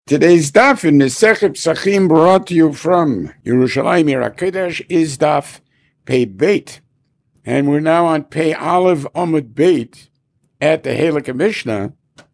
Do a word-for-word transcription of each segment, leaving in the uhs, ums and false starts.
Today's daf in Masechet Psachim, brought to you from Yerushalayim Yer HaKodesh, is daf Pei Beit, and we're now on Pei Aleph Amud Beit at the Halakha Mishnah.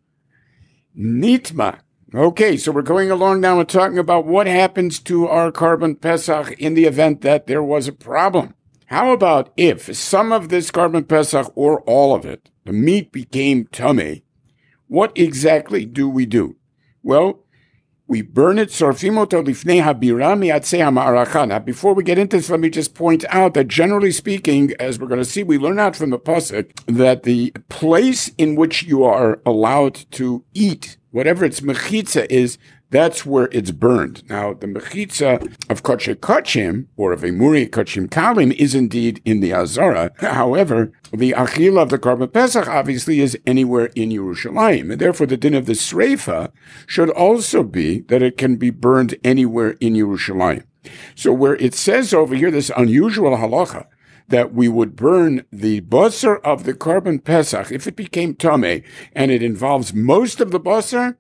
Nitma. Okay, so we're going along now and talking about what happens to our Korban Pesach in the event that there was a problem. How about if some of this Korban Pesach or all of it, the meat became tamei? What exactly do we do? Well, we burn it, sorfimoto lifnei habira miatzei ha'ma'aracha. Now, before we get into this, let me just point out that generally speaking, as we're going to see, we learn out from the pasuk that the place in which you are allowed to eat, whatever its mechitza is, that's where it's burned. Now, the mechitza of kodshe kodshim, or of emuri kodshim kalim, is indeed in the Azara. However, the achila of the Korban Pesach obviously is anywhere in Yerushalayim, and therefore the din of the sreifa should also be that it can be burned anywhere in Yerushalayim. So where it says over here, this unusual halacha, that we would burn the basar of the Korban Pesach, if it became tamei, and it involves most of the basar,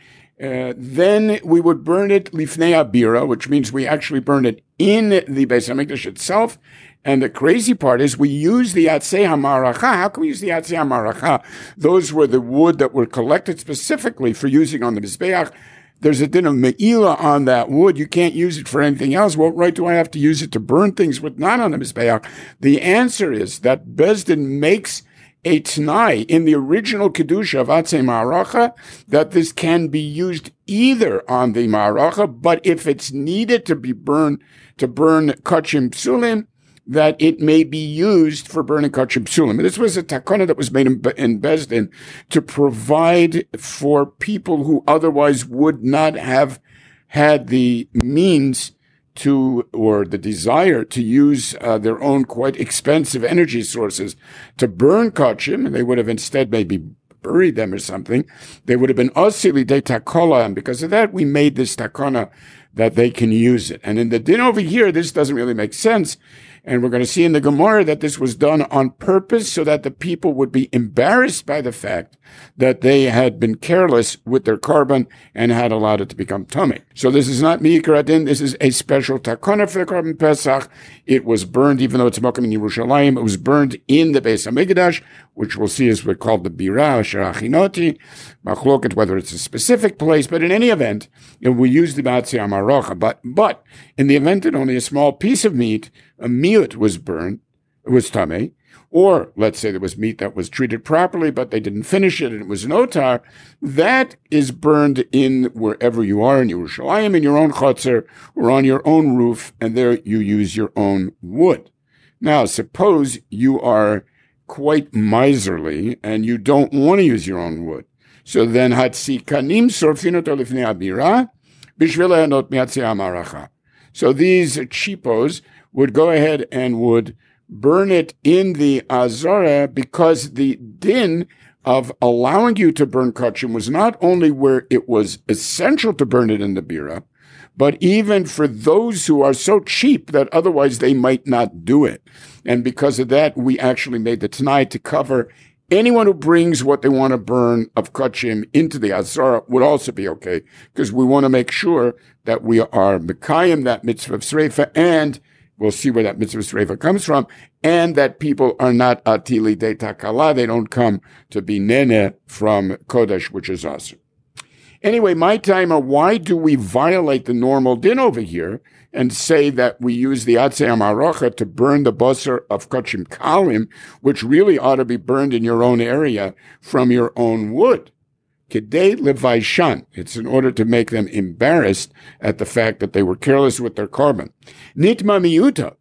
Uh, then we would burn it lifnei abira, which means we actually burn it in the Beis Hamikdash itself. And the crazy part is we use the atzei hamaracha. How can we use the atzei hamaracha? Those were the wood that were collected specifically for using on the Mizbeach. There's a din of me'ila on that wood. You can't use it for anything else. What right do I have to use it to burn things with not on the Mizbeach? The answer is that Beis Din makes a t'nai in the original kedusha of atzei ma'aracha that this can be used either on the ma'aracha, but if it's needed to be burned, to burn kodshim psulim, that it may be used for burning kodshim psulim. And this was a takana that was made in, in Beis Din to provide for people who otherwise would not have had the means to, or the desire to use uh, their own quite expensive energy sources to burn kodshim, and they would have instead maybe buried them or something. They would have been osili de takola, and because of that, we made this takana that they can use it. And in the din over here, this doesn't really make sense. And we're going to see in the Gemara that this was done on purpose so that the people would be embarrassed by the fact that they had been careless with their korban and had allowed it to become tamei. So this is not mi'ikar adin. This is a special takana for the Korban Pesach. It was burned, even though it's mokum in Yerushalayim, it was burned in the Beis Hamikdash, which we'll see is what called the bira, sherachinoti, machloket, whether it's a specific place, but in any event, we use the atzei hamarocha. But, but in the event that only a small piece of meat, a miut was burned, it was tamei, or let's say there was meat that was treated properly, but they didn't finish it and it was an otar, that is burned in wherever you are in Yerushalayim, in your own chotzer, or on your own roof, and there you use your own wood. Now, suppose you are quite miserly and you don't want to use your own wood. So then, hatzikanim sorfinoto lifnei abira, bishvil lehanot miatzei hamaracha. So these cheapos would go ahead and would burn it in the Azara because the din of allowing you to burn kodshim was not only where it was essential to burn it in the bira, but even for those who are so cheap that otherwise they might not do it. And because of that, we actually made the t'nai to cover anyone who brings what they want to burn of kodshim into the Azara would also be okay, because we want to make sure that we are mekayim that mitzvah of sreifa, and we'll see where that mitzvah of sreifa comes from, and that people are not atili de takala, they don't come to be nene from kodesh, which is asur. Anyway, my timer, why do we violate the normal din over here and say that we use the atzei hamarocha to burn the basar of kodshim kalim, which really ought to be burned in your own area from your own wood? Kedei levaishan. It's in order to make them embarrassed at the fact that they were careless with their korban. Nitma miuta.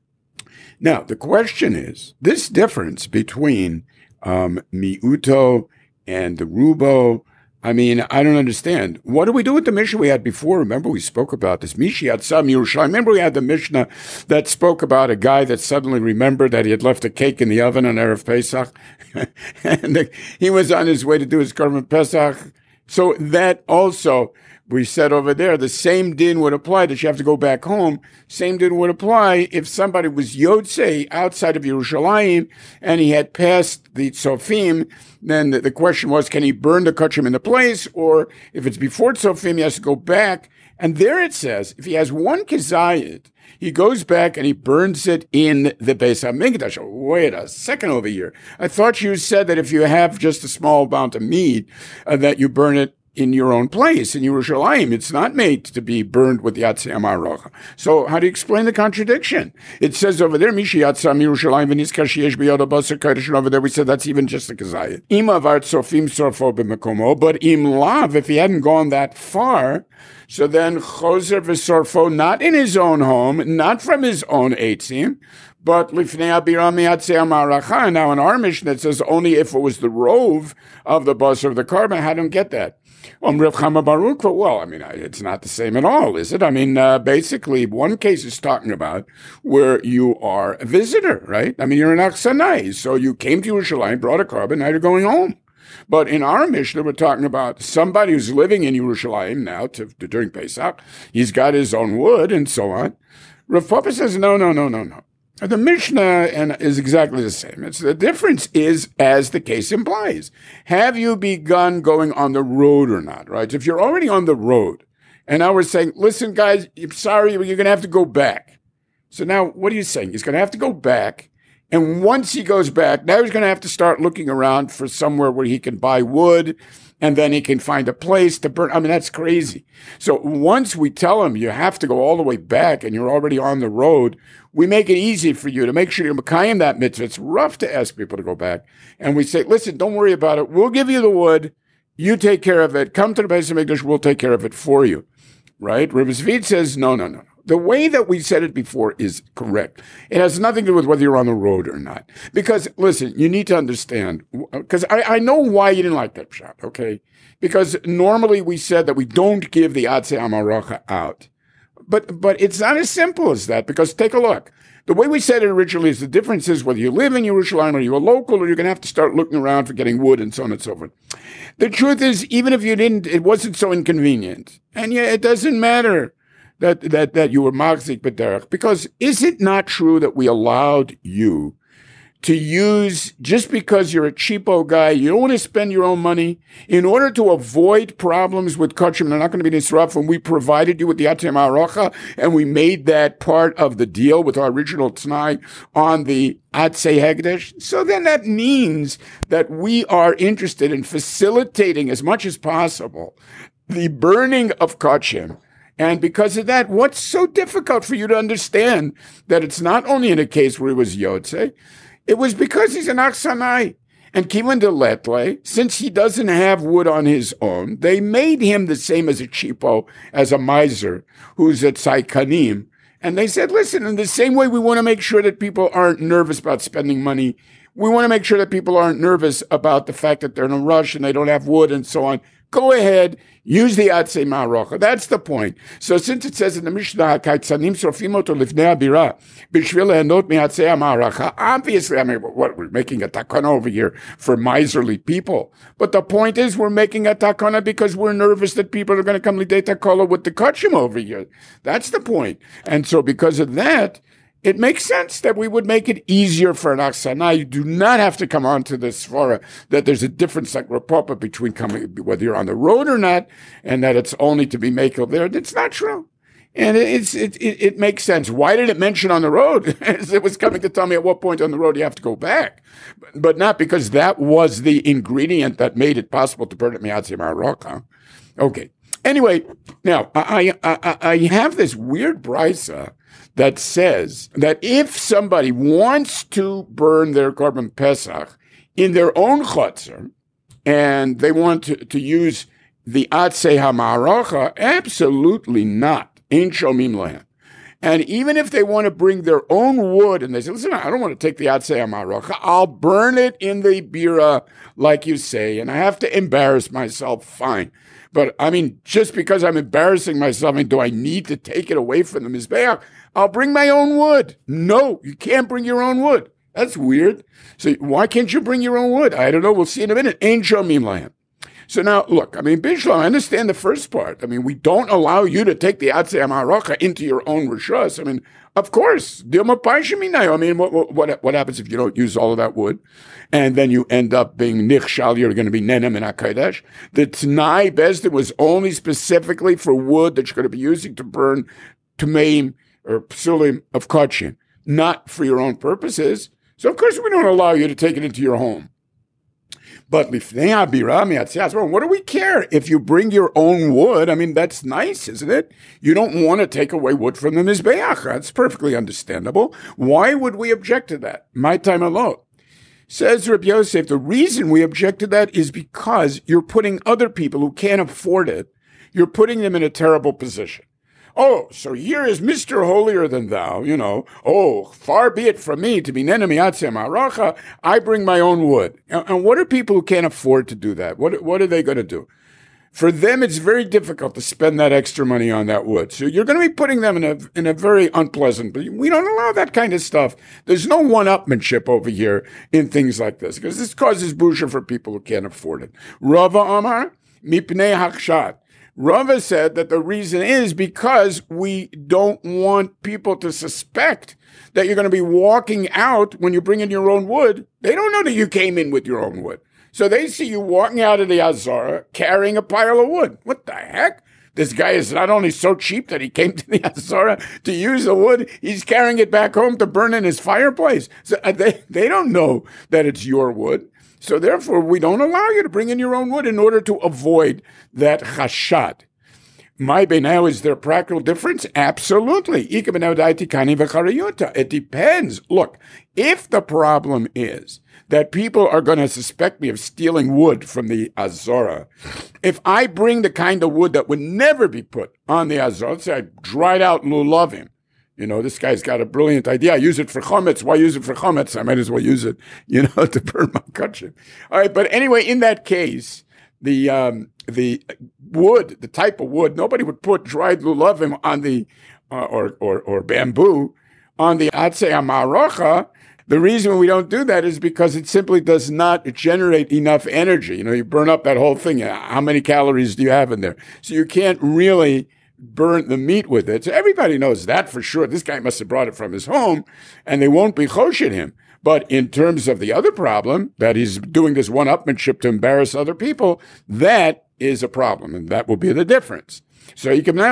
Now, the question is, this difference between um, miuto and the rubo, I mean, I don't understand. What do we do with the Mishnah we had before? Remember, we spoke about this. Mishi Yatzam Yerushalayim. Remember, we had the Mishnah that spoke about a guy that suddenly remembered that he had left a cake in the oven on Erev Pesach. and the, he was on his way to do his Korban Pesach. So that also, we said over there, the same din would apply that you have to go back home. Same din would apply if somebody was Yotzei outside of Yerushalayim and he had passed the Tzofim. Then the, the question was, can he burn the kachim in the place? Or if it's before Tzofim, he has to go back. And there it says, if he has one kezayit, he goes back and he burns it in the Beis HaMikdash. Wait a second over here. I thought you said that if you have just a small amount of meat, uh, that you burn it in your own place, in Yerushalayim. It's not made to be burned with Yatzei Amarocha. So how do you explain the contradiction? It says over there, Mishi Yatzam Yerushalayim v'nizkar sheyesh b'yado basar kodesh, and over there we said that's even just a kezayit. Im avar tzofim sorfo b'mekomo, but im lav, if he hadn't gone that far, so then choser v'sorfo, not in his own home, not from his own eitzim, but lifnei abira miyatzei amaracha. Now in our mission it says only if it was the rove of the basar of the carbon. I don't get that. Um, Rav Chama Baruch, well, I mean, it's not the same at all, is it? I mean, uh, basically, one case is talking about where you are a visitor, right? I mean, you're an Aksanai, so you came to Yerushalayim, brought a carbon, now you're going home. But in our Mishnah, we're talking about somebody who's living in Yerushalayim now to, to, during Pesach. He's got his own wood and so on. Rav Papa says, no, no, no, no, no. The Mishnah and is exactly the same. It's the difference is as the case implies. Have you begun going on the road or not, right? If you're already on the road, and now we're saying, listen, guys, I'm sorry, you're going to have to go back. So now what are you saying? He's going to have to go back. And once he goes back, now he's going to have to start looking around for somewhere where he can buy wood, and then he can find a place to burn. I mean, that's crazy. So once we tell him you have to go all the way back and you're already on the road, we make it easy for you to make sure you're Mekayim that mitzvah. It's rough to ask people to go back. And we say, listen, don't worry about it. We'll give you the wood. You take care of it. Come to the Beis HaMikdash. We'll take care of it for you. Right? Rabbi Zvid says, no, no, no, no. The way that we said it before is correct. It has nothing to do with whether you're on the road or not. Because, listen, you need to understand, because I, I know why you didn't like that shot, okay? Because normally we said that we don't give the Yatzei Amarocha out. But but it's not as simple as that, because take a look. The way we said it originally is the difference is whether you live in Yerushalayim or you're a local, or you're going to have to start looking around for getting wood and so on and so forth. The truth is, even if you didn't, it wasn't so inconvenient. And yeah, it doesn't matter that that that you were machzik b'derech, because is it not true that we allowed you to use, just because you're a cheapo guy, you don't want to spend your own money, in order to avoid problems with kachim, they're not going to be disrupted, and we provided you with the Yatzei Amarocha, and we made that part of the deal with our original t'nai on the Atzei Hegdesh. So then that means that we are interested in facilitating as much as possible the burning of kachim. And because of that, what's so difficult for you to understand that it's not only in a case where he was Yotzei, it was because he's an Aksanai. And Kivan de Letle, since he doesn't have wood on his own, they made him the same as a cheapo, as a miser, who's a tzaikanim. And they said, listen, in the same way we want to make sure that people aren't nervous about spending money, we want to make sure that people aren't nervous about the fact that they're in a rush and they don't have wood and so on. Go ahead, use the Yatzei Amarocha. That's the point. So since it says in the Mishnah, Kaitzanim sorfim oto lifnei abira, b'shvil lehenot miyatzei Amarocha, obviously, I mean, what, we're making a takana over here for miserly people. But the point is, we're making a takana because we're nervous that people are going to come lidei takala with the kachim over here. That's the point. And so because of that, it makes sense that we would make it easier for an Aksanai. You do not have to come on to the Svara that there's a difference like Rapapa between coming, whether you're on the road or not, and that it's only to be makel there. It's not true. And it's, it, it, it makes sense. Why did it mention on the road? It was coming to tell me at what point on the road you have to go back. But, but not because that was the ingredient that made it possible to burn it Miyatzei Amarocha. Okay. Anyway, now, I, I, I, I have this weird brisa that says that if somebody wants to burn their Korban Pesach in their own chotzer, and they want to, to use the Yatzei Amarocha, absolutely not. Ain't shomim lahem. And even if they want to bring their own wood, and they say, listen, I don't want to take the Yatzei Amarocha, I'll burn it in the bira, like you say, and I have to embarrass myself, fine. But, I mean, just because I'm embarrassing myself, I mean, do I need to take it away from the Mizbeach? I'll bring my own wood. No, you can't bring your own wood. That's weird. So why can't you bring your own wood? I don't know. We'll see in a minute. Ain't shomim lahem. So now, look, I mean, Bishlam, I understand the first part. I mean, we don't allow you to take the Atzei HaMarocha into your own Rishus. I mean, of course. I mean, what, what, what happens if you don't use all of that wood? And then you end up being Nichshal, you're going to be Nenem in HaKadosh. The T'nai Bezdin was only specifically for wood that you're going to be using to burn Tmeim or Psulim of Kachin, not for your own purposes. So, of course, we don't allow you to take it into your home. But what do we care if you bring your own wood? I mean, that's nice, isn't it? You don't want to take away wood from the Mizbeach. That's perfectly understandable. Why would we object to that? My time alone. Says Reb Yosef, the reason we object to that is because you're putting other people who can't afford it, you're putting them in a terrible position. Oh, so here is Mister Holier Than Thou, you know. Oh, far be it from me to be Nenem Atzei HaMarocha. I bring my own wood. And, and what are people who can't afford to do that? What, what are they going to do? For them, it's very difficult to spend that extra money on that wood. So you're going to be putting them in a in a very unpleasant, but we don't allow that kind of stuff. There's no one-upmanship over here in things like this, because this causes busha for people who can't afford it. Rava Amar, mipnei hakshat. Rava said that the reason is because we don't want people to suspect that you're going to be walking out when you bring in your own wood. They don't know that you came in with your own wood. So they see you walking out of the Azara carrying a pile of wood. What the heck? This guy is not only so cheap that he came to the Azara to use the wood, he's carrying it back home to burn in his fireplace. So they, they don't know that it's your wood. So therefore, we don't allow you to bring in your own wood in order to avoid that chashad. My now, is there a practical difference? Absolutely. It depends. Look, if the problem is that people are going to suspect me of stealing wood from the Azora, if I bring the kind of wood that would never be put on the Azora, let's say I dried out lulavim, you know, this guy's got a brilliant idea. I use it for chometz. Why use it for chometz? I might as well use it, you know, to burn my kachim. All right, but anyway, in that case, the um, the wood, the type of wood, nobody would put dried lulavim on the uh, or or or bamboo on the Atzei HaMarocha. The reason we don't do that is because it simply does not generate enough energy. You know, you burn up that whole thing. How many calories do you have in there? So you can't really burn the meat with it. So everybody knows that for sure. This guy must have brought it from his home, and they won't be choshen him. But in terms of the other problem, that he's doing this one-upmanship to embarrass other people, that is a problem, and that will be the difference. So you can now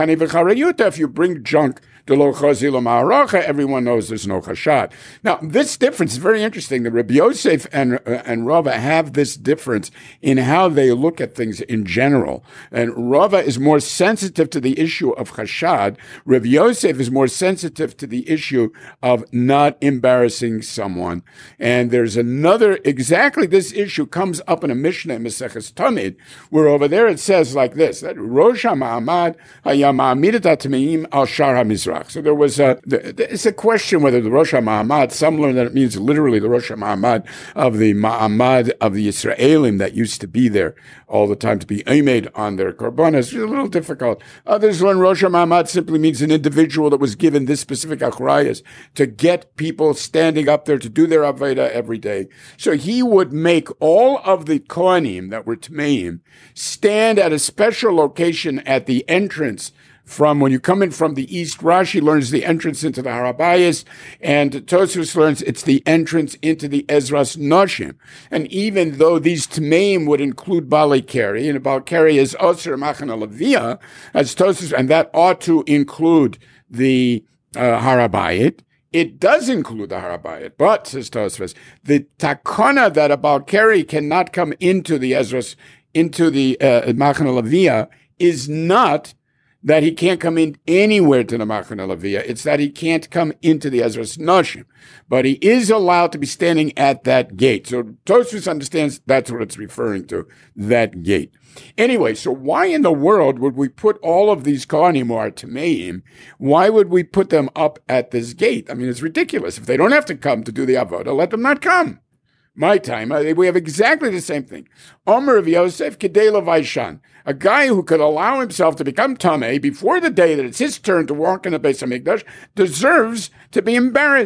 if you bring junk to lo chazi lo ma'aracha, everyone knows there's no chashad. Now, this difference is very interesting. The Rabbi Yosef and uh, and Rava have this difference in how they look at things in general. And Rava is more sensitive to the issue of chashad. Rabbi Yosef is more sensitive to the issue of not embarrassing someone. And there's another, exactly this issue comes up in a Mishnah in Maseches Tamid, where over there it says like this, that Rosh HaMa'amad hayama'amidat atmeim al shar HaMizrach. So there was a, it's a question whether the Rosh HaMa'amad, some learn that it means literally the Rosh HaMa'amad of the Ma'amad of the Yisraelim that used to be there all the time to be aimed on their korbanos. It's a little difficult. Others learn Rosh HaMa'amad simply means an individual that was given this specific achrayas to get people standing up there to do their Avodah every day. So he would make all of the Kohanim that were Tmeim stand at a special location at the entrance. From when you come in from the east, Rashi learns the entrance into the Harabayas, and Tosfos learns it's the entrance into the Ezras Noshim. And even though these Tmeim would include Balei Keri, and Balei Keri is Osir Machana Levia, as Tosfos, and that ought to include the uh, Harabayit, it does include the Harabayit, but, says Tosfos, the takana that a Balei Keri cannot come into the Ezras, into the uh, Machana Levia, is not that he can't come in anywhere to the Machane Levia. It's that he can't come into the Ezras Noshim. But he is allowed to be standing at that gate. So Tosfos understands that's what it's referring to, that gate. Anyway, so why in the world would we put all of these Kohanim or Tameim, why would we put them up at this gate? I mean, it's ridiculous. If they don't have to come to do the Avodah, let them not come. My time, we have exactly the same thing. Omer of Yosef, Kedei Levaishan, a guy who could allow himself to become Tameh before the day that it's his turn to walk in the Beis HaMikdash, deserves to be embarrassed.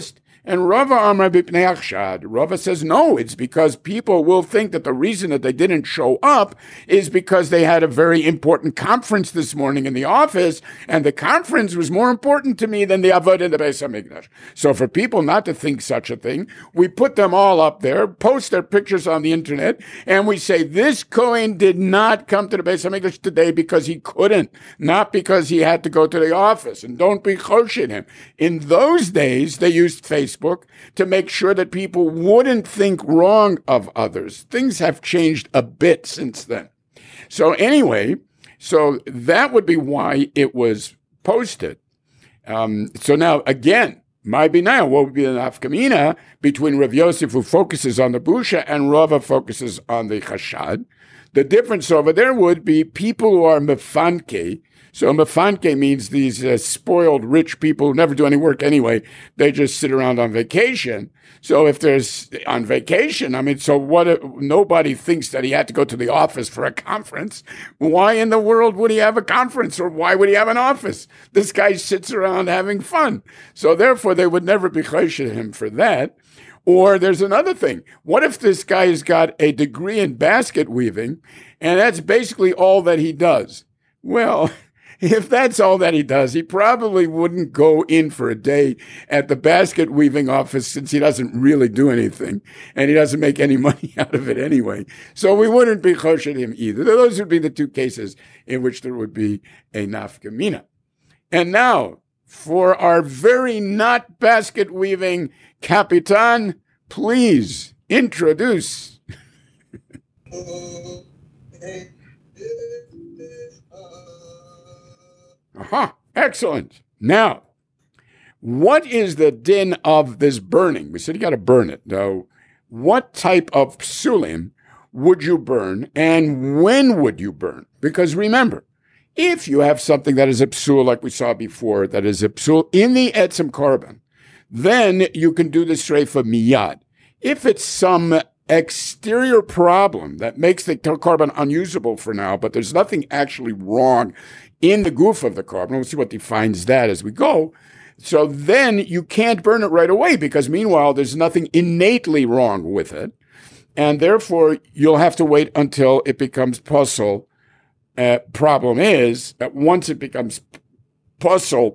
And Rava Amar Bipnei Achshad. Rava says, no, it's because people will think that the reason that they didn't show up is because they had a very important conference this morning in the office, and the conference was more important to me than the Avodah in the Beis HaMikdash. So for people not to think such a thing, we put them all up there, post their pictures on the internet, and we say, this Kohen did not come to the Beis HaMikdash today because he couldn't, not because he had to go to the office, and don't be choshed him. In those days, they used Facebook to make sure that people wouldn't think wrong of others. Things have changed a bit since then. So anyway, so that would be why it was posted. Um, so now, again, my binaya, what would be the nafkamina between Rav Yosef, who focuses on the busha, and Rava focuses on the chashad? The difference over there would be people who are mefanke. So mefanke means these uh, spoiled rich people who never do any work anyway. They just sit around on vacation. So if there's on vacation, I mean, so what if nobody thinks that he had to go to the office for a conference? Why in the world would he have a conference, or why would he have an office? This guy sits around having fun. So therefore, they would never be choshed him for that. Or there's another thing. What if this guy has got a degree in basket weaving, and that's basically all that he does? Well, if that's all that he does, he probably wouldn't go in for a day at the basket weaving office, since he doesn't really do anything and he doesn't make any money out of it anyway. So we wouldn't be choshed him either. Those would be the two cases in which there would be a nafkamina. And now, for our very not basket weaving Capitan, please introduce. Aha, excellent. Now, what is the din of this burning? We said you got to burn it. Now, what type of psulim would you burn, and when would you burn? Because remember, if you have something that is a psul, like we saw before, that is a psul in the etzem korban, then you can do the streifa miyad. If it's some exterior problem that makes the korban unusable for now, but there's nothing actually wrong in the goof of the korban, we'll see what defines that as we go. So then you can't burn it right away, because meanwhile, there's nothing innately wrong with it. And therefore, you'll have to wait until it becomes posel. Uh, problem is that once it becomes posel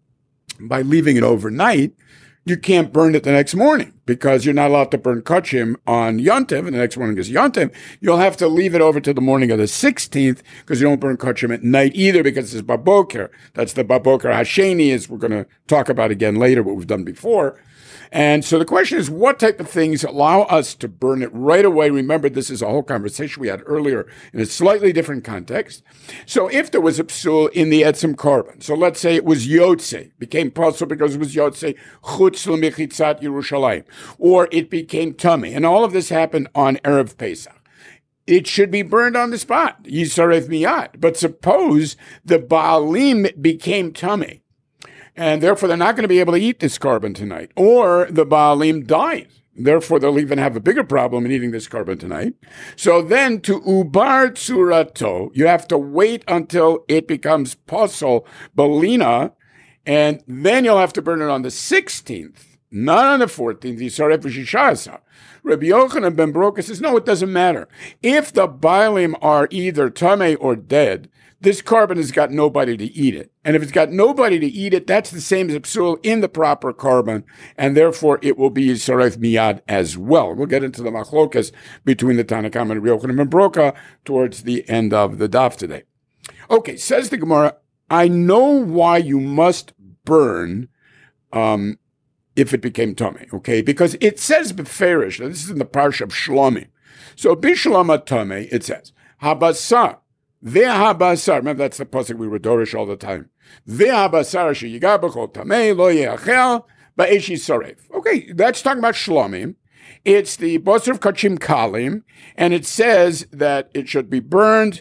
by leaving it overnight, you can't burn it the next morning, because you're not allowed to burn kachim on Yontev, and the next morning is Yontev. You'll have to leave it over to the morning of the sixteenth, because you don't burn kachim at night either, because it's baboker. That's the baboker hasheni, as we're going to talk about again later, what we've done before. And so the question is, what type of things allow us to burn it right away? Remember, this is a whole conversation we had earlier in a slightly different context. So if there was a psul in the etzem korban, so let's say it was yotze, became possible because it was yotze chutz l'mechitzat Yerushalayim, or it became tummy, and all of this happened on Erev Pesach, it should be burned on the spot, yisarev miyad. But suppose the baalim became tummy, and therefore they're not going to be able to eat this korban tonight. Or the Baalim died. Therefore, they'll even have a bigger problem in eating this korban tonight. So then to ubar tsurato, you have to wait until it becomes posel balina, and then you'll have to burn it on the sixteenth, not on the fourteenth. Yisaref v'shishasa. Rabbi Yochanan ben Broka says, no, it doesn't matter. If the Baalim are either tameh or dead, this korban has got nobody to eat it. And if it's got nobody to eat it, that's the same as a psul in the proper korban, and therefore it will be Yisaref miyad as well. We'll get into the machlokas between the Tanna Kamma and Rabbi Yochanan ben Broka towards the end of the daf today. Okay, says the Gemara, I know why you must burn um, if it became tummy, okay? Because it says beferish, this is in the parsha of Shlomi. So bishlama tummy, it says, habasar, ve'habasar, remember that's the pasuk we were dorish all the time. Ve'habasar sheyigar b'chol tamei lo ye'achel ba'esh yisarev. Okay, that's talking about Shlomi. It's the basar of kachim kalim, and it says that it should be burned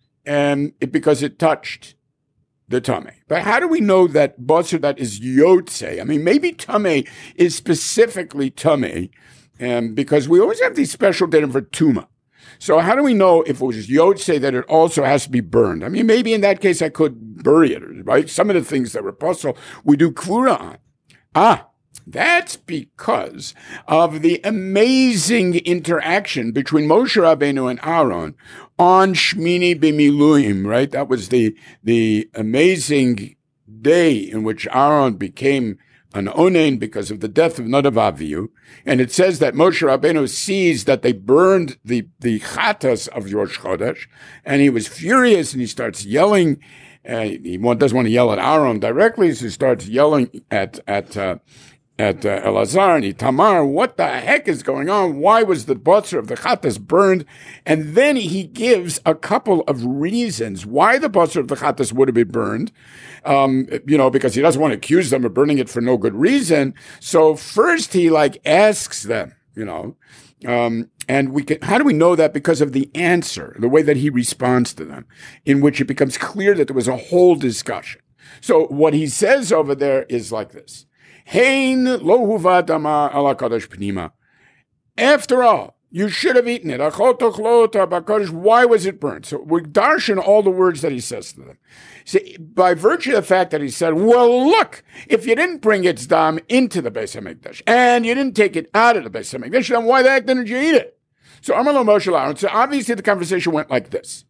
and it, because it touched the tummy. But how do we know that basar that is yotze? I mean, maybe tummy is specifically tummy, um, because we always have these special datum for tuma. So how do we know if it was yotze that it also has to be burned? I mean, maybe in that case I could bury it, right? Some of the things that were possible, we do kvura on. Ah, That's because of the amazing interaction between Moshe Rabbeinu and Aaron on Shmini B'Miluim, right? That was the, the amazing day in which Aaron became an onen because of the death of Nadav Avihu. And it says that Moshe Rabbeinu sees that they burned the, the chatas of Rosh Chodesh, and he was furious, and he starts yelling. Uh, he doesn't want to yell at Aaron directly, so he starts yelling at at uh, at uh, Elazar and Itamar. What the heck is going on? Why was the botzer of the chatas burned? And then he gives a couple of reasons why the botzer of the chatas would have been burned. Um, you know, because he doesn't want to accuse them of burning it for no good reason. So first he like asks them, you know, um, and we can, how do we know that? Because of the answer, the way that he responds to them, in which it becomes clear that there was a whole discussion. So what he says over there is like this. Hein lo huva dama ala kadosh pnima. After all, you should have eaten it. Why was it burned? So we darshan all the words that he says to them. See, by virtue of the fact that he said, well, look, if you didn't bring its dam into the Beis HaMikdash and you didn't take it out of the Beis HaMikdash, then why the heck didn't you eat it? So Amar lo Moshe Aaron. So obviously the conversation went like this.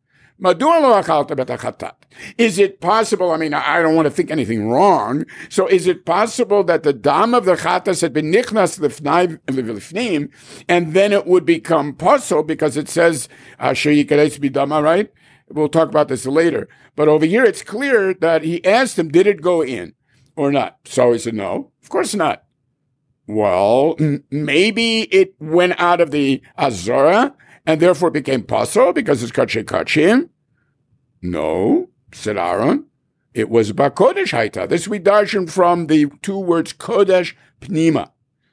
Is it possible, I mean, I don't want to think anything wrong, so is it possible that the dam of the chatas had been nichnas lifnim, and then it would become posel, because it says, sheyikares bidama, right? We'll talk about this later. But over here, it's clear that he asked him, did it go in or not? So he said, no, of course not. Well, m- maybe it went out of the Azora, and therefore it became posel because it's kachei kachim. No, said Aaron. It was bakodesh haita. This we darshan from the two words kodesh pnima.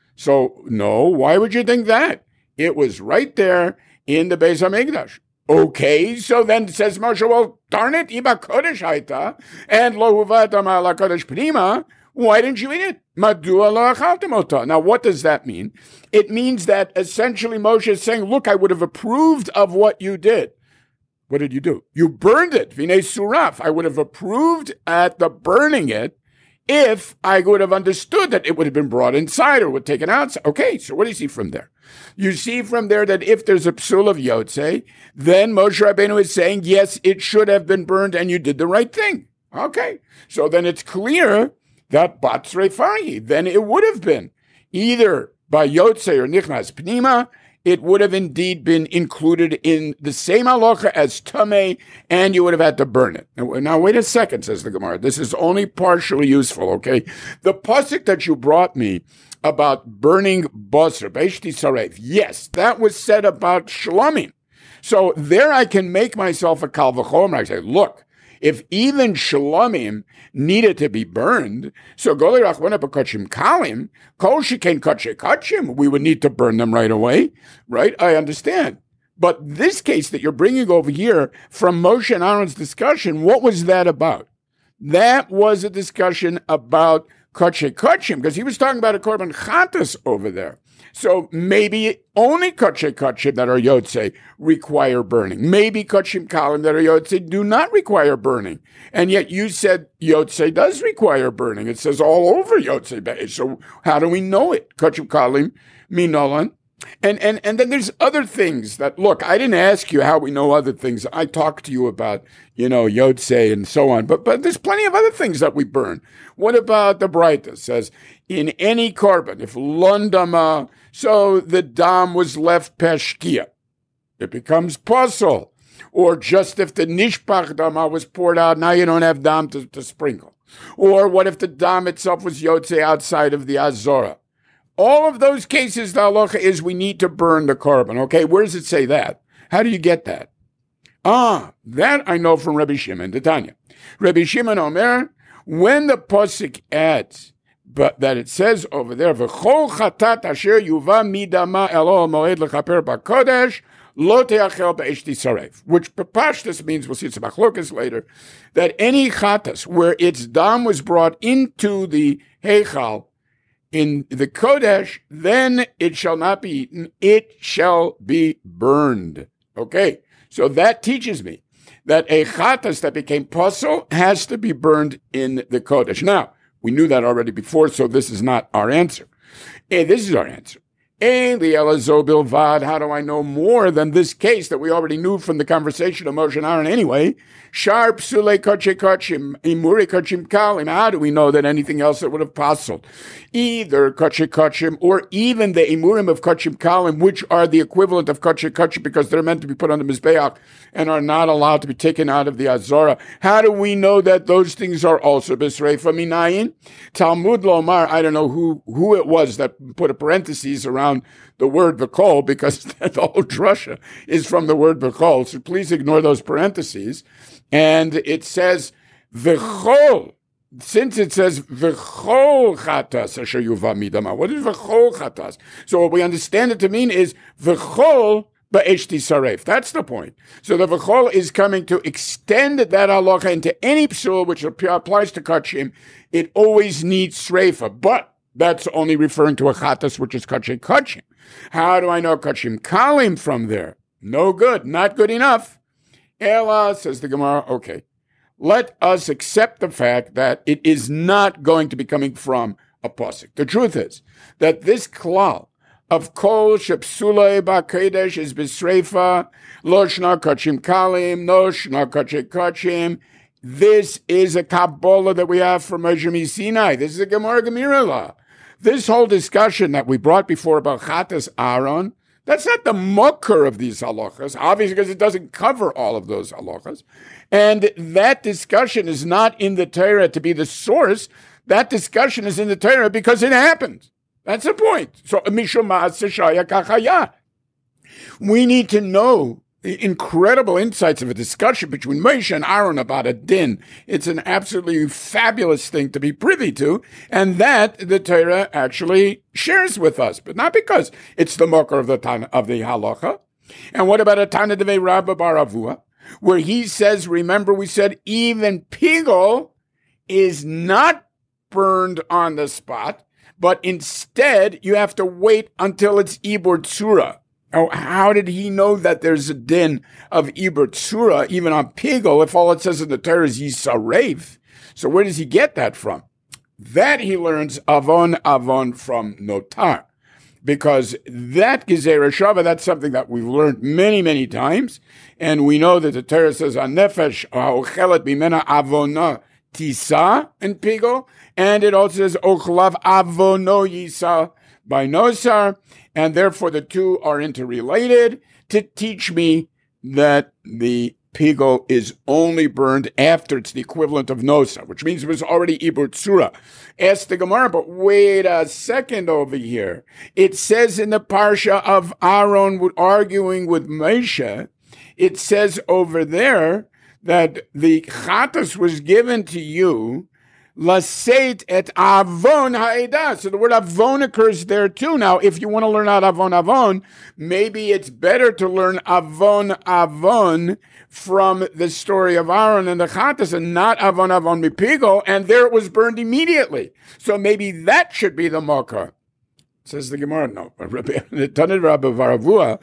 So no, why would you think that? It was right there in the Beis HaMikdash. Okay, so then says Moshe, well, darn it, iba kodesh haita, and lo huvatam ala kodesh pnima. Why didn't you eat it? Madua lo achaltem ota. Now, what does that mean? It means that essentially Moshe is saying, look, I would have approved of what you did. What did you do? You burned it. Vinei suraf. I would have approved at the burning it if I would have understood that it would have been brought inside or would taken outside. Okay, so what do you see from there? You see from there that if there's a psul of Yotze, then Moshe Rabbeinu is saying, yes, it should have been burned and you did the right thing. Okay, so then it's clear that batzrei fayi, then it would have been either by Yotze or Nichnas Pnima, it would have indeed been included in the same halacha as Tameh, and you would have had to burn it. Now, now, wait a second, says the Gemara. This is only partially useful, okay? The pasuk that you brought me about burning basar, Beishti Saref, yes, that was said about Shlomim. So there I can make myself a kal v'chomer. I say, look, if even Shlomim needed to be burned, so Golei Rachmana b'Kachim Kalim, Kol Shekain Kachei Kachim, we would need to burn them right away, right? I understand. But this case that you're bringing over here from Moshe and Aaron's discussion, what was that about? That was a discussion about Kachei Kachim, because he was talking about a korban chatas over there. So maybe only kachei kachim that are yotze require burning. Maybe kachim kalim that are yotze do not require burning. And yet you said yotze does require burning. It says all over yotze. So how do we know it? Kachim kalim minolan. And, and, and then there's other things that, look, I didn't ask you how we know other things. I talked to you about, you know, Yotze and so on. But, but there's plenty of other things that we burn. What about the Braita? Says, in any korban, if londama, so the dam was left peshkia, it becomes posel. Or just if the nishpach dama was poured out, now you don't have dam to, to sprinkle. Or what if the dam itself was Yotze outside of the Azora? All of those cases, the halacha is we need to burn the korban. Okay, where does it say that? How do you get that? Ah, that I know from Rabbi Shimon, the Tanya. Rabbi Shimon Omer, when the pasuk adds, but that it says over there, v'chol chatat asher yuva midama elo moed lechaper b'kodesh lo teachel be'esh tisaref, which pashtus means, we'll see it's a machlokas later, that any chatas where its dam was brought into the heichal, in the Kodesh, then it shall not be eaten, it shall be burned. Okay, so that teaches me that a chatas that became posel has to be burned in the Kodesh. Now, we knew that already before, so this is not our answer. And this is our answer. How do I know more than this case that we already knew from the conversation of Moshe and Aaron anyway? How do we know that anything else that would have possible? Either kachim kachim or even the imurim of kachim kalim, which are the equivalent of kachim kachim because they're meant to be put on the mizbeach and are not allowed to be taken out of the azora. How do we know that those things are also b'sreifa minayin? Talmud lomar, I don't know who, who it was that put a parentheses around the word v'kol, because the whole drasha is from the word v'kol. So please ignore those parentheses. And it says v'chol. Since it says v'chol chatas asher yuva midama, what is v'chol chatas? So what we understand it to mean is v'chol ba'esh tisaref. That's the point. So the v'chol is coming to extend that halacha into any psul which applies to kachim. It always needs sreifa, but that's only referring to a chatas which is kachim kachim. How do I know kachim kalim from there? No good, not good enough. Ela, says the Gemara, okay, let us accept the fact that it is not going to be coming from a pasuk. The truth is that this klal of kol shepsulei ba'kedesh is b'sreifa, lo shna kachim kalim, no shna kachim kachim. This is a Kabbalah that we have from Moshe Sinai. This is a Gemara Gemira law. This whole discussion that we brought before about Chatas Aaron, that's not the mucker of these halachas, obviously because it doesn't cover all of those halachas. And that discussion is not in the Torah to be the source. That discussion is in the Torah because it happened. That's the point. So, Mishum Ma'aseh Shaya Kachaya. We need to know the incredible insights of a discussion between Moshe and Aaron about a din. It's an absolutely fabulous thing to be privy to, and that the Torah actually shares with us, but not because it's the mocker of the Tana, of the halacha. And what about a Tana Devei Rabba Bar Avua, where he says, remember we said even pigol is not burned on the spot, but instead you have to wait until it's ibur tzura. Oh, how did he know that there's a din of Ibur Tzura, even on Pigol, if all it says in the Torah is Yisarev? So where does he get that from? That he learns Avon Avon from Notar. Because that Gezerah Shava, that's something that we've learned many, many times. And we know that the Torah says, Anefesh ha'ochelet bimena avona tisa in Pigol. And it also says, Ochlav avono yisa by Nosar. And therefore the two are interrelated to teach me that the pigol is only burned after it's the equivalent of Nosa, which means it was already Ibur Tzura. Ask the Gemara, but wait a second over here. It says in the Parsha of Aaron arguing with Moshe, it says over there that the Chatas was given to you Laseit et avon ha'edah. So the word avon occurs there too. Now, if you want to learn out avon avon, maybe it's better to learn avon avon from the story of Aaron and the Chatas and not avon avon mipigol, and there it was burned immediately. So maybe that should be the makar. Says the Gemara, no. The Tanit Rabbi Varavua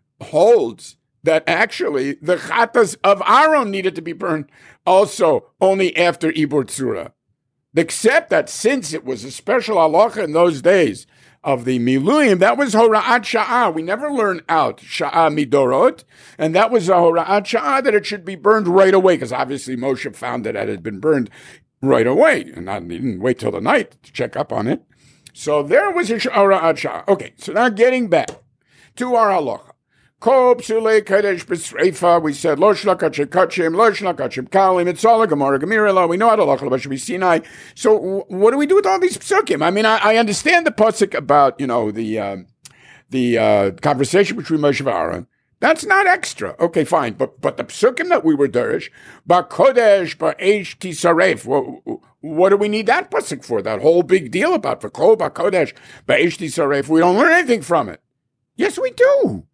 holds that actually the Chatas of Aaron needed to be burned also only after Ibur Tzura. Except that since it was a special halacha in those days of the Miluyim, that was Hora'at Sha'ah. We never learned out Sha'ah Midorot, and that was a Hora'at Sha'ah that it should be burned right away, because obviously Moshe found that it had been burned right away, and not, he didn't wait till the night to check up on it. So there was a Hora'at Sha'ah. Okay, so now getting back to our halacha. Ko psulei kadesh b'sreifa. We said lo shna kachim kachim, lo shna kachim kalim. It's all a Gemara Gemira. We know how to look about Shabbat Sinai. So w- what do we do with all these psukim? I mean, I, I understand the pasuk about you know the uh, the uh, conversation between Moshe and Aaron. That's not extra. Okay, fine. But but the psukim that we were derish ba'kodesh ba'esh tisaref. What, what do we need that pasuk for? That whole big deal about v'kol ba'kodesh ba'esh tisaref. We don't learn anything from it. Yes, we do.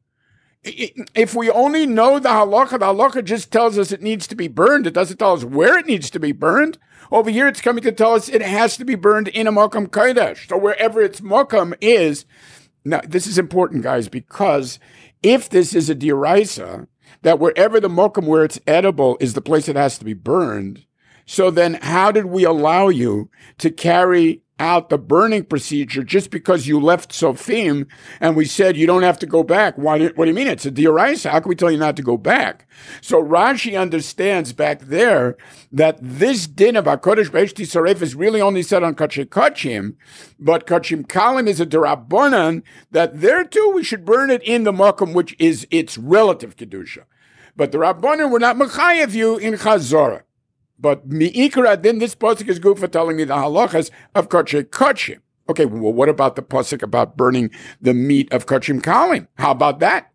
If we only know the halacha, the halacha just tells us it needs to be burned. It doesn't tell us where it needs to be burned. Over here, it's coming to tell us it has to be burned in a Mokam Kodesh. So wherever its Mokam is, now this is important, guys, because if this is a diraisa, that wherever the Mokam where it's edible is the place it has to be burned, So then how did we allow you to carry out the burning procedure just because you left Sofim and we said you don't have to go back? Why? Do, what do you mean? It's a D'oraisa. How can we tell you not to go back? So Rashi understands back there that this din of HaKodesh B'Esh Tisaref is really only said on Kachim Kachim, but Kachim Kalim is a D'Rabbanan that there too we should burn it in the Makom, which is its relative Kedusha. But the Rabbanan were not Mechayev you in Chazorah. But mi'ikra, then this pasuk is good for telling me the halachas of kachim kachim. Okay, well, what about the pasuk about burning the meat of kachim kalim? How about that?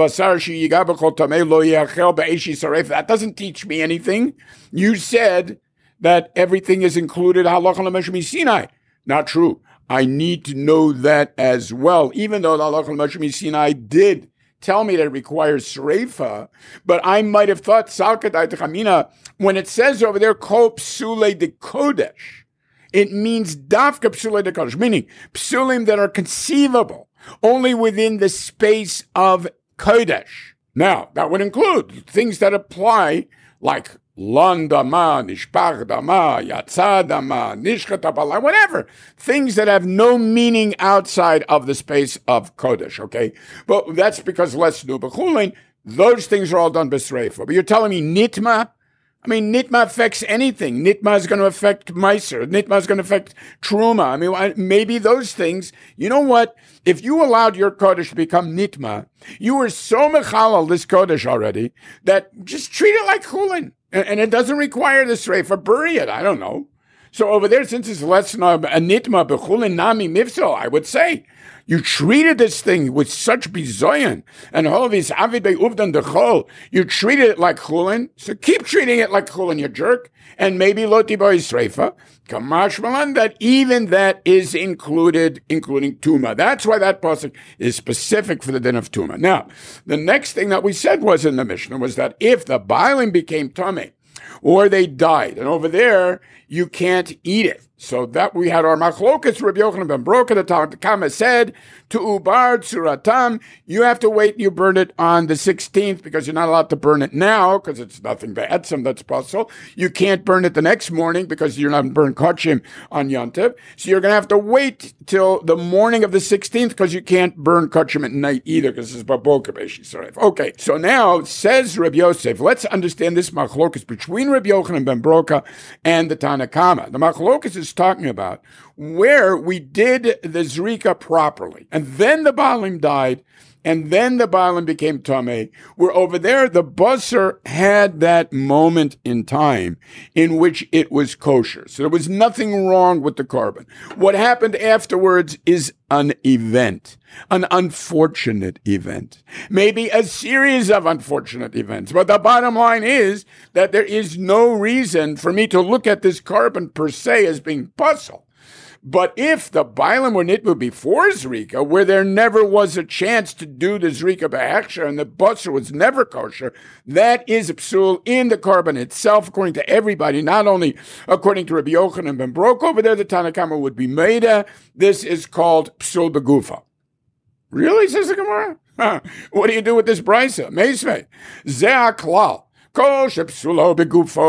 That doesn't teach me anything. You said that everything is included halacha l'meshem Sinai. Not true. I need to know that as well, even though the halacha l'meshem Sinai did tell me that it requires sreifa, but I might have thought salkadai techamina, when it says over there kol psule de kodesh, it means dafka psule de kodesh, meaning psulim that are conceivable only within the space of kodesh. Now that would include things that apply like lan dama, nishpach dama, yatsa dama, nishchat abala, whatever. Things that have no meaning outside of the space of Kodesh, okay? But that's because let's do b'chulin. Those things are all done b'sreifa. But you're telling me nitma? I mean, nitma affects anything. Nitma is going to affect meiser. Nitma is going to affect truma. I mean, maybe those things. You know what? If you allowed your kodesh to become nitma, you were so mechalal this kodesh already that just treat it like chulin. And it doesn't require the sreifa, bury it. I don't know. So over there, since it's less a nitma b'chulin nami mifsal, I would say you treated this thing with such bizoyan and all these avid be'uvdan dechol. You treated it like chulin, so keep treating it like chulin, you jerk. And maybe loti boy sreifa, kamash malan, that even that is included, including tuma. That's why that pasuk is specific for the din of tuma. Now, the next thing that we said was in the Mishnah was that if the bailim became tameh, or they died, and over there you can't eat it. So that we had our machlokas, Rabbi Yochanan ben Broka, the Tanakama said to ubar tsuratam, you have to wait. You burn it on the sixteenth because you're not allowed to burn it now because it's nothing be'etzim that's possible. You can't burn it the next morning because you're not burn kachim on Yontiv. So you're going to have to wait till the morning of the sixteenth because you can't burn kachim at night either because it's baboka b'eshisaref. Okay, so now says Rabbi Yosef, let's understand this machlokas between Rabbi Yochanan ben Broka and the Tanakama. The machlokas is talking about where we did the zrika properly, and then the Baalim died, and then the Baalim became Tameh, where over there the Basar had that moment in time in which it was kosher. So there was nothing wrong with the carbon. What happened afterwards is an event, an unfortunate event, maybe a series of unfortunate events. But the bottom line is that there is no reason for me to look at this carbon per se as being puzzle. But if the Bailam were nitmu before Zrika, where there never was a chance to do the Zrika b'hechsher and the Basar was never kosher, that is a psul in the carbon itself, according to everybody, not only according to Rabbi Yochanan ben Broka. Over there, the Tanakama would be Meida. This is called psul begufa. Really, says the Gemara? Huh. What do you do with this brisa? Meisvei. Zeh klal. But if the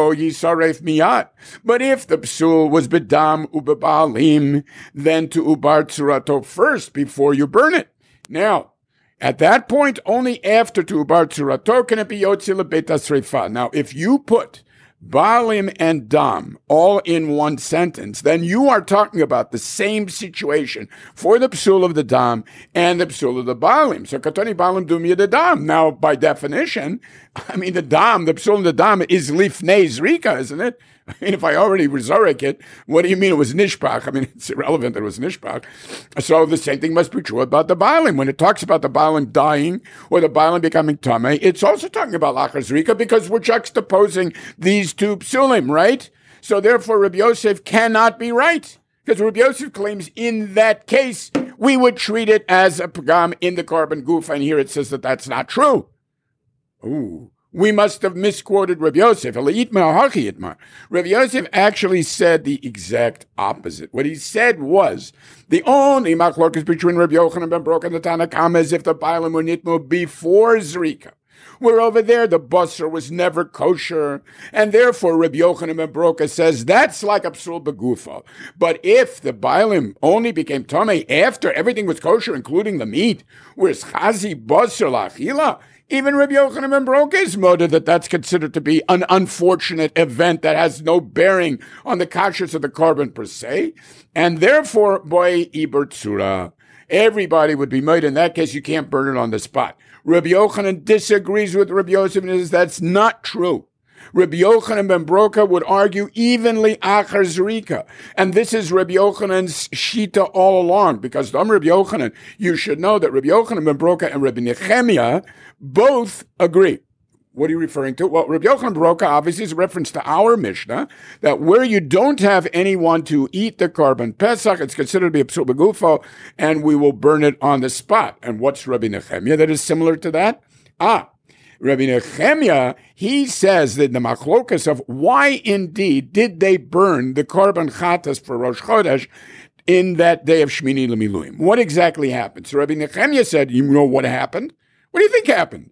psul was bedam ubebalim, then to ubar tzurato first before you burn it. Now, at that point, only after to ubar tzurato can it be yotzi lebeit hasreifa. Now, if you put Baalim and Dam all in one sentence, then you are talking about the same situation for the psul of the Dam and the psul of the Baalim. So Katani Baalim Dumya the Dam. Now, by definition, I mean the Dam, the psul of the Dam is Lifnei Zrika, isn't it? I mean, if I already resurrect it, what do you mean it was Nishpach? I mean, it's irrelevant that it was Nishpach. So the same thing must be true about the Baalim. When it talks about the Baalim dying or the Baalim becoming Tameh, it's also talking about Lachar Zrika because we're juxtaposing these two psulim, right? So therefore, Rabbi Yosef cannot be right because Rabbi Yosef claims in that case, we would treat it as a pagam in the carbon goof, and here it says that that's not true. Ooh. We must have misquoted Rabbi Yosef. Rabbi Yosef actually said the exact opposite. What he said was, the only machlokas between Rabbi Yochanan ben Broka and the Tanakama is if the Baalim were nitmu before Zrika. where over there the basar was never kosher, and therefore Rabbi Yochanan ben Broka says that's like a psul begufa. But if the bailim only became tamei after everything was kosher, including the meat, whereas chazi basar lachila, even Rabbi Yochanan ben Broka is moda that that's considered to be an unfortunate event that has no bearing on the kashrus of the carbon per se, and therefore, boy, iber tzura. Everybody would be made. In that case, you can't burn it on the spot. Rabbi Yochanan disagrees with Rabbi Yosef and says that's not true. Rabbi Yochanan ben Broka would argue evenly achar zrika. And this is Rabbi Yochanan's shita all along, because Dam Rabbi Yochanan, you should know that Rabbi Yochanan ben Broka and Rabbi Nechemia both agree. What are you referring to? Well, Rabbi Yochanan ben Broka obviously is a reference to our Mishnah, that where you don't have anyone to eat the carbon Pesach, it's considered to be a psul begufo, and we will burn it on the spot. And what's Rabbi Nechemia that is similar to that? Ah, Rabbi Nechemia, he says that the machlokas of why indeed did they burn the carbon chatas for Rosh Chodesh in that day of Shmini L'Miluim. What exactly happened? So Rabbi Nechemia said, you know what happened? What do you think happened?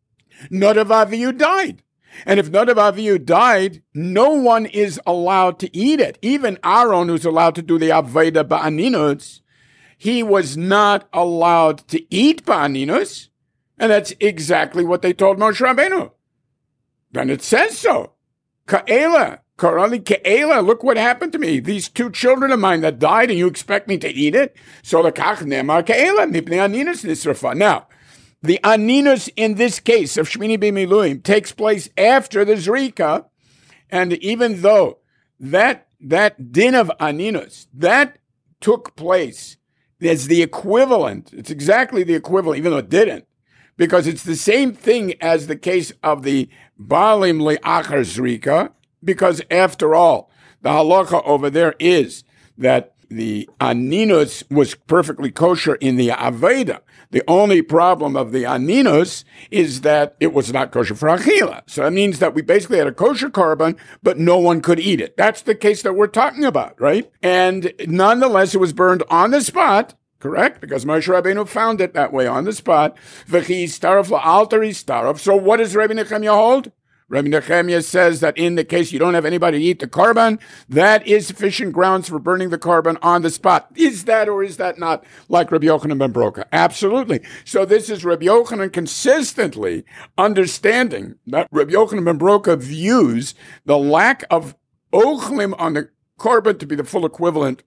Nadav Avihu died. And if Nadav Avihu died, no one is allowed to eat it. Even Aaron, who's allowed to do the Aveda Ba'aninus, he was not allowed to eat Ba'aninus. And that's exactly what they told Moshe Rabbeinu. Then it says so. Ka'ela, Karali Ka'ela, look what happened to me. These two children of mine that died, and you expect me to eat it? So the Kach Nemar Ka'ela, Mipnei Aninus Nisrafa. Now, the aninus in this case of Shmini B'Miluim takes place after the Zrika, and even though that that din of aninus, that took place as the equivalent, it's exactly the equivalent, even though it didn't, because it's the same thing as the case of the Baalim Le'achar Zrika, because after all, the halacha over there is that the aninus was perfectly kosher in the Aveda. The only problem of the aninus is that it was not kosher for achila. So that means that we basically had a kosher carbon, but no one could eat it. That's the case that we're talking about, right? And nonetheless, it was burned on the spot, correct? Because Moshe Rabbeinu found it that way on the spot. V'chi starov la'alter starov. So what does Rabbi Nechemia hold? Rabbi Nechemia says that in the case you don't have anybody to eat the carbon, that is sufficient grounds for burning the carbon on the spot. Is that or is that not like Rabbi Yochanan ben Broka? Absolutely. So this is Rabbi Yochanan consistently understanding that Rabbi Yochanan ben Broka views the lack of ochlim on the carbon to be the full equivalent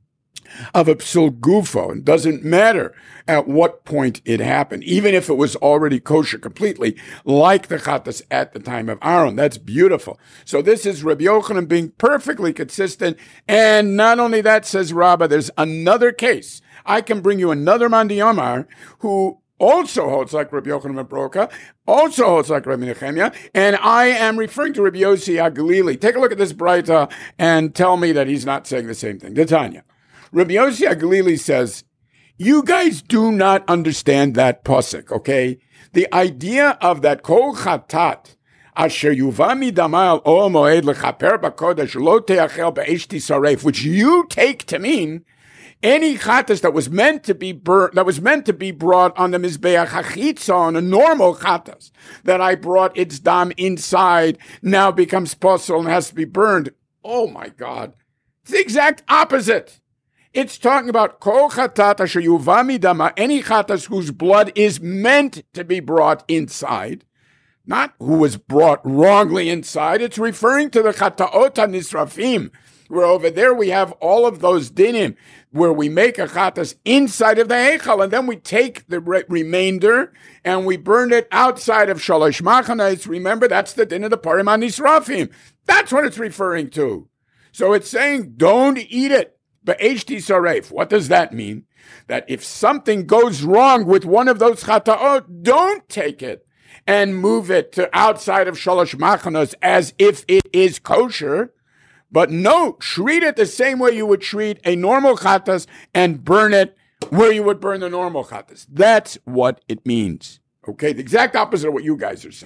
of a psul gufo. It doesn't matter at what point it happened, even if it was already kosher completely, like the chatas at the time of Aaron. That's beautiful. So this is Rabbi Yochanan being perfectly consistent. And not only that, says Rabbah, there's another case. I can bring you another Mandi Yomar who also holds like Rabbi Yochanan ben Broka, also holds like Rabbi Nechemia, and I am referring to Rabbi Yossi HaGalili. Take a look at this Braita and tell me that he's not saying the same thing. Tanya. Rabbi Yossi HaGalili says, you guys do not understand that pasuk, okay? The idea of that kol chatat, asher yuva midamal ol moed lechaper b'kodesh lo teachel be'esh tisaref, which you take to mean any chatas that was meant to be burnt, that was meant to be brought on the mizbeach hachitza, on a normal chatas, that I brought its dam inside, now becomes posel and has to be burned. Oh my God. It's the exact opposite. It's talking about kol chatat asher yuva midama, any chatas whose blood is meant to be brought inside, not who was brought wrongly inside. It's referring to the chataot nisrafim, where over there we have all of those dinim, where we make a chatas inside of the heichal, and then we take the re- remainder and we burn it outside of shalosh machanos. Remember, that's the din of the parim nisrafim. That's what it's referring to. So it's saying, don't eat it. Be'esh tisaref. What does that mean? That if something goes wrong with one of those chataot, don't take it and move it to outside of shalosh machanos as if it is kosher. But no, treat it the same way you would treat a normal chatas and burn it where you would burn the normal chatas. That's what it means. Okay, the exact opposite of what you guys are saying.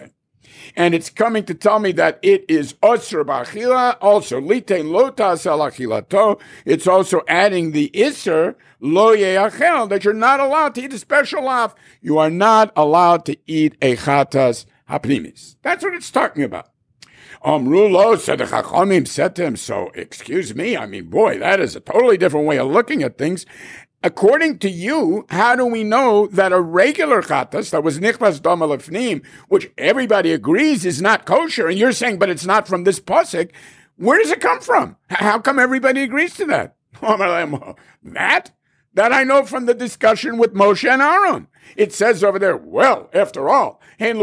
And it's coming to tell me that it is osur b'achila, also litein lo ta'aseh achilato. It's also adding the isser lo yeachel, that you're not allowed to eat a special laf. You are not allowed to eat a chatas hapnimis. That's what it's talking about. Amru lo, said the Chachamim, said to him, so excuse me, I mean, boy, that is a totally different way of looking at things. According to you, how do we know that a regular chatas that was nichlas dam lefnim, which everybody agrees is not kosher, and you're saying, but it's not from this pasuk, where does it come from? How come everybody agrees to that? That? That I know from the discussion with Moshe and Aaron. It says over there, well, after all,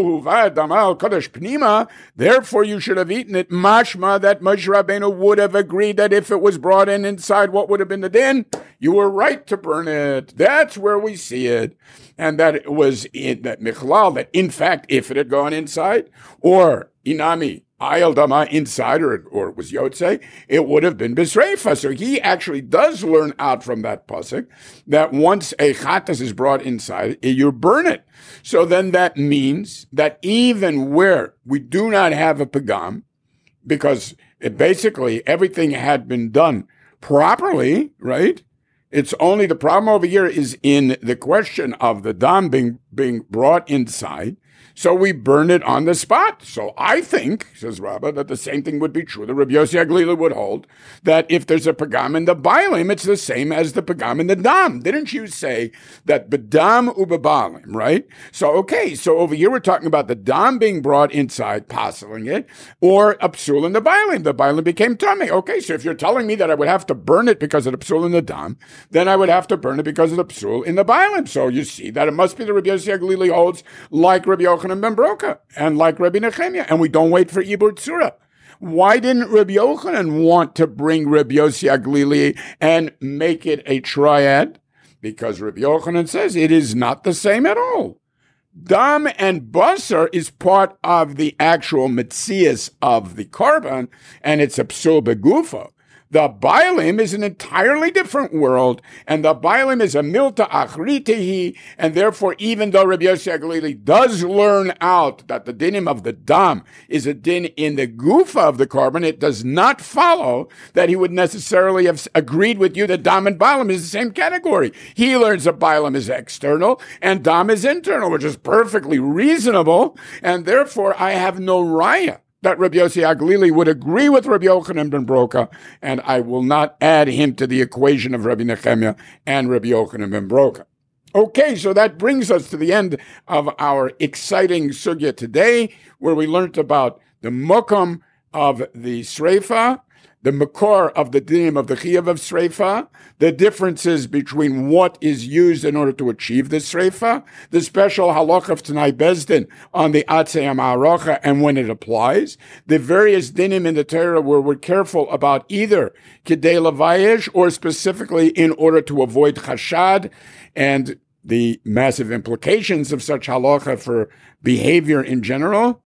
therefore you should have eaten it. Mashma, that Moshe Rabbeinu would have agreed that if it was brought in inside, what would have been the din? You were right to burn it. That's where we see it. And that it was in that Michlal, that in fact, if it had gone inside, or Inami, Ayel Dama inside, or, or it was Yotze, it would have been Bisreifa. So he actually does learn out from that pasuk that once a chatas is brought inside, you burn it. So then that means that even where we do not have a pagam, because it basically everything had been done properly, right? It's only the problem over here is in the question of the dam being, being brought inside. So we burn it on the spot. So I think, says Rabbah, that the same thing would be true. The Rabbi Yossi Aglili would hold that if there's a pagam in the bailim, it's the same as the pagam in the dam. Didn't you say that bedam ubebalim, right? So, okay, so over here we're talking about the dam being brought inside, passing it, or a psul in the bailim. The bailim became tummy. Okay, so if you're telling me that I would have to burn it because of the psul in the dam, then I would have to burn it because of the psul in the bailim. So you see that it must be the Rabbi Yossi Aglili holds like Rabbi Yochanan ben Broka, and like Rabbi Nechemia, and we don't wait for Ibur Tzura. Why didn't Rabbi Yochanan want to bring Rabbi Yossi Aglili and make it a triad? Because Rabbi Yochanan says it is not the same at all. Dam and basar is part of the actual metzias of the korban, and it's a psul begufa. The bailim is an entirely different world, and the bailim is a milta achritehi, and therefore, even though Rabbi Yossi Aglili does learn out that the dinim of the dam is a din in the gufa of the korban, it does not follow that he would necessarily have agreed with you that dam and bailim is the same category. He learns that bailim is external and dam is internal, which is perfectly reasonable, and therefore I have no raya that Rabbi Yossi Aglili would agree with Rabbi Yochanan ben Broka, and I will not add him to the equation of Rabbi Nechemia and Rabbi Yochanan ben Broka. Okay, so that brings us to the end of our exciting sugya today, where we learned about the mokum of the sreifa, the makor of the dinim of the chiyuv of sreifa, the differences between what is used in order to achieve the sreifa, the special halacha of Tanai Bezdin on the atzei ha'arocha and when it applies, the various dinim in the Torah where we're careful about either kidei lavayish or specifically in order to avoid chashad, and the massive implications of such halacha for behavior in general.